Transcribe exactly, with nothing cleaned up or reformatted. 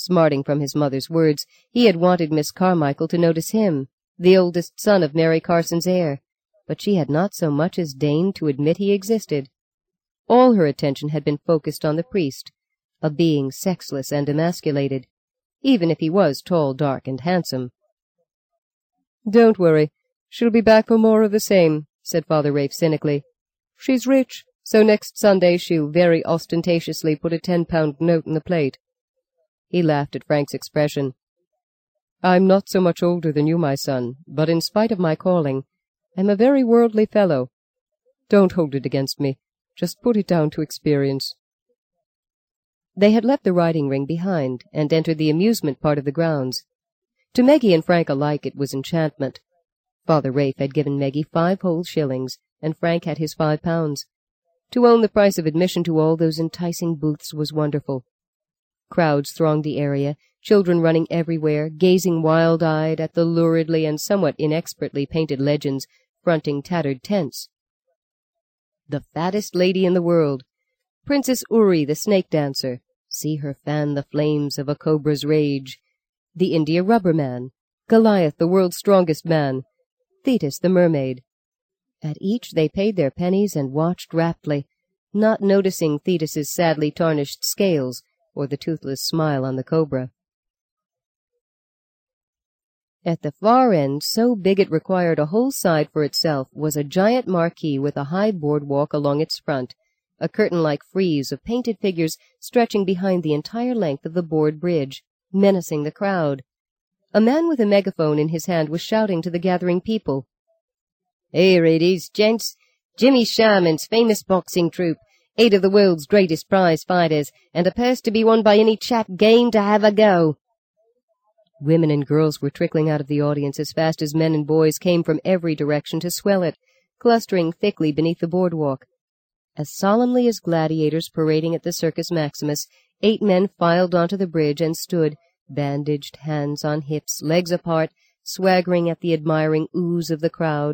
Smarting from his mother's words, he had wanted Miss Carmichael to notice him, the oldest son of Mary Carson's heir, but she had not so much as deigned to admit he existed. All her attention had been focused on the priest, a being sexless and emasculated, even if he was tall, dark, and handsome. "Don't worry, she'll be back for more of the same," said Father Rafe cynically. "She's rich, so next Sunday she'll very ostentatiously put a ten-pound note in the plate." He laughed at Frank's expression. "I'm not so much older than you, my son, but in spite of my calling, I'm a very worldly fellow. Don't hold it against me. Just put it down to experience." They had left the riding ring behind and entered the amusement part of the grounds. To Meggie and Frank alike it was enchantment. Father Rafe had given Meggie five whole shillings, and Frank had his five pounds. To own the price of admission to all those enticing booths was wonderful. Crowds thronged the area, children running everywhere, gazing wild-eyed at the luridly and somewhat inexpertly painted legends fronting tattered tents. The fattest lady in the world, Princess Uri the snake dancer, see her fan the flames of a cobra's rage, the India rubber man, Goliath the world's strongest man, Thetis the mermaid. At each they paid their pennies and watched raptly, not noticing Thetis's sadly tarnished scales or the toothless smile on the cobra. At the far end, so big it required a whole side for itself, was a giant marquee with a high boardwalk along its front, a curtain-like frieze of painted figures stretching behind the entire length of the board bridge, menacing the crowd. A man with a megaphone in his hand was shouting to the gathering people. "Here it is, gents. Jimmy Sharman's famous boxing troupe, eight of the world's greatest prize fighters, and a purse to be won by any chap game to have a go." Women and girls were trickling out of the audience as fast as men and boys came from every direction to swell it, clustering thickly beneath the boardwalk. As solemnly as gladiators parading at the Circus Maximus, eight men filed onto the bridge and stood, bandaged, hands on hips, legs apart, swaggering at the admiring ooze of the crowd,